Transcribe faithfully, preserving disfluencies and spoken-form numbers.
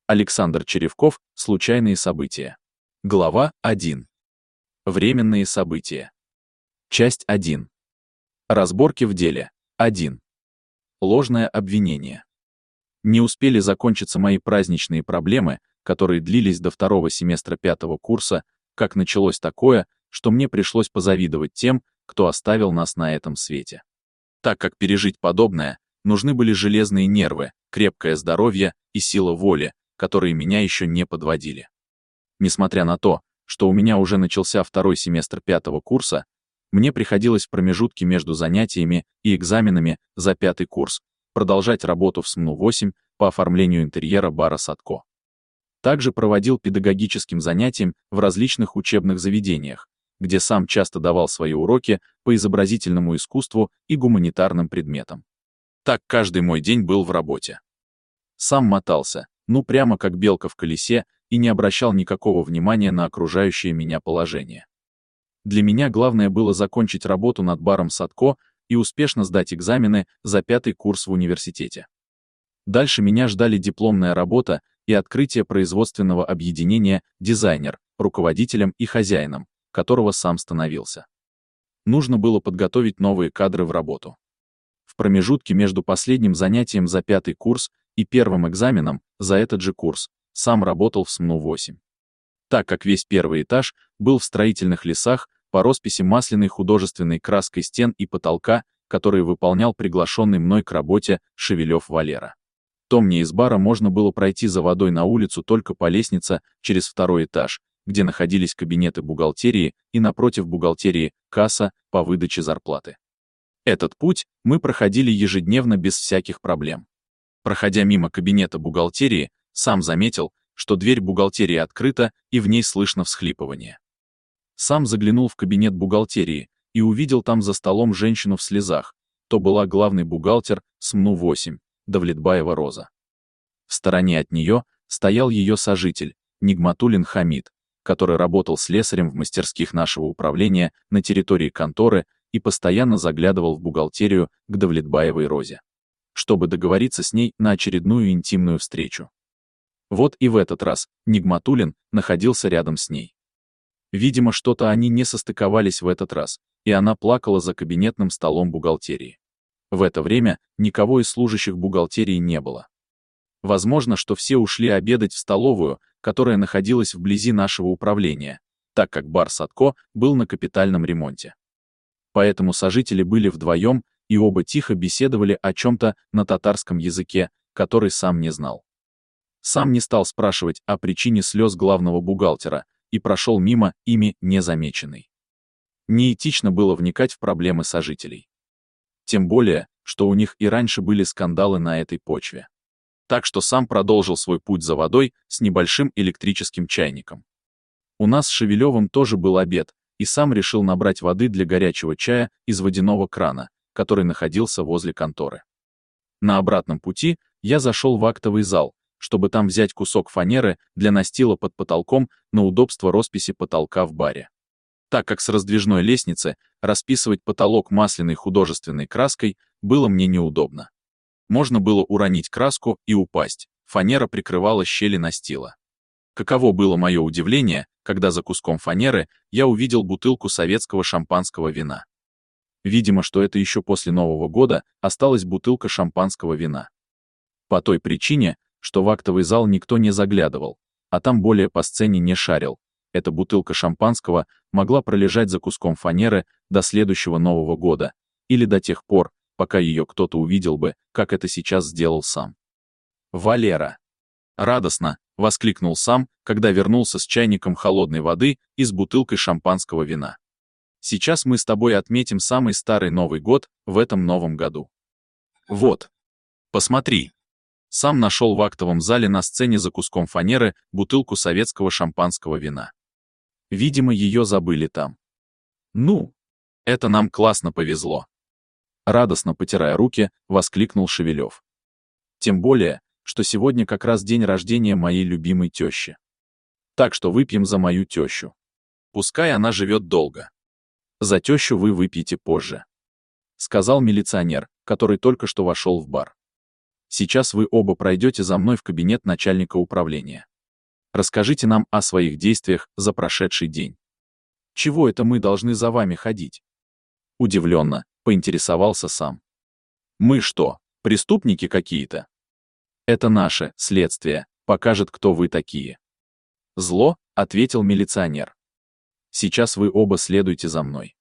Александр Черевков. Случайные события. Глава один. Временные события. Часть один. Разборки в деле. один. Ложное обвинение. Не успели закончиться мои праздничные проблемы, которые длились до второго семестра пятого курса, как началось такое, что мне пришлось позавидовать тем, кто оставил нас на этом свете. Так как пережить подобное, нужны были железные нервы, крепкое здоровье и сила воли, которые меня еще не подводили. Несмотря на то, что у меня уже начался второй семестр пятого курса, мне приходилось в промежутке между занятиями и экзаменами за пятый курс продолжать работу в СМНУ восемь по оформлению интерьера бара «Садко». Также проводил педагогическим занятиям в различных учебных заведениях, где сам часто давал свои уроки по изобразительному искусству и гуманитарным предметам. Так каждый мой день был в работе. Сам мотался, ну прямо как белка в колесе, и не обращал никакого внимания на окружающее меня положение. Для меня главное было закончить работу над баром «Садко» и успешно сдать экзамены за пятый курс в университете. Дальше меня ждали дипломная работа и открытие производственного объединения «Дизайнер», руководителем и хозяином, которого сам становился. Нужно было подготовить новые кадры в работу. В промежутке между последним занятием за пятый курс и первым экзаменом за этот же курс сам работал в СМНУ восемь. Так как весь первый этаж был в строительных лесах по росписи масляной художественной краской стен и потолка, который выполнял приглашенный мной к работе Шевелев Валера, то мне из бара можно было пройти за водой на улицу только по лестнице через второй этаж, где находились кабинеты бухгалтерии и напротив бухгалтерии касса по выдаче зарплаты. Этот путь мы проходили ежедневно без всяких проблем. Проходя мимо кабинета бухгалтерии, сам заметил, что дверь бухгалтерии открыта и в ней слышно всхлипывание. Сам заглянул в кабинет бухгалтерии и увидел там за столом женщину в слезах, то была главный бухгалтер СМНУ восемь, Давлетбаева Роза. В стороне от нее стоял ее сожитель, Нигматуллин Хамид, который работал слесарем в мастерских нашего управления на территории конторы и постоянно заглядывал в бухгалтерию к Давлетбаевой Розе, чтобы договориться с ней на очередную интимную встречу. Вот и в этот раз Нигматуллин находился рядом с ней. Видимо, что-то они не состыковались в этот раз, и она плакала за кабинетным столом бухгалтерии. В это время никого из служащих бухгалтерии не было. Возможно, что все ушли обедать в столовую, которая находилась вблизи нашего управления, так как бар «Садко» был на капитальном ремонте. Поэтому сожители были вдвоем, и оба тихо беседовали о чем-то на татарском языке, который сам не знал. Сам не стал спрашивать о причине слез главного бухгалтера и прошел мимо ими незамеченный. Неэтично было вникать в проблемы сожителей. Тем более, что у них и раньше были скандалы на этой почве. Так что сам продолжил свой путь за водой с небольшим электрическим чайником. У нас с Шевелевым тоже был обед, и сам решил набрать воды для горячего чая из водяного крана, который находился возле конторы. На обратном пути я зашел в актовый зал, чтобы там взять кусок фанеры для настила под потолком на удобство росписи потолка в баре. Так как с раздвижной лестницы расписывать потолок масляной художественной краской было мне неудобно. Можно было уронить краску и упасть, фанера прикрывала щели настила. Каково было мое удивление, когда за куском фанеры я увидел бутылку советского шампанского вина. Видимо, что это еще после Нового года осталась бутылка шампанского вина. По той причине, что в актовый зал никто не заглядывал, а там более по сцене не шарил, эта бутылка шампанского могла пролежать за куском фанеры до следующего Нового года, или до тех пор, пока ее кто-то увидел бы, как это сейчас сделал сам. «Валера!» Радостно воскликнул сам, когда вернулся с чайником холодной воды и с бутылкой шампанского вина. «Сейчас мы с тобой отметим самый старый Новый год в этом новом году. Вот. Посмотри». Сам нашел в актовом зале на сцене за куском фанеры бутылку советского шампанского вина. Видимо, ее забыли там. «Ну, это нам классно повезло!» Радостно потирая руки, воскликнул Шевелев. «Тем более, что сегодня как раз день рождения моей любимой тещи. Так что выпьем за мою тещу. Пускай она живет долго. За тещу вы выпьете позже», — сказал милиционер, который только что вошел в бар. Сейчас вы оба пройдете за мной в кабинет начальника управления. Расскажите нам о своих действиях за прошедший день. Чего это мы должны за вами ходить? Удивленно поинтересовался сам. Мы что, преступники какие-то? Это наше следствие покажет, кто вы такие. Зло, ответил милиционер. Сейчас вы оба следуйте за мной.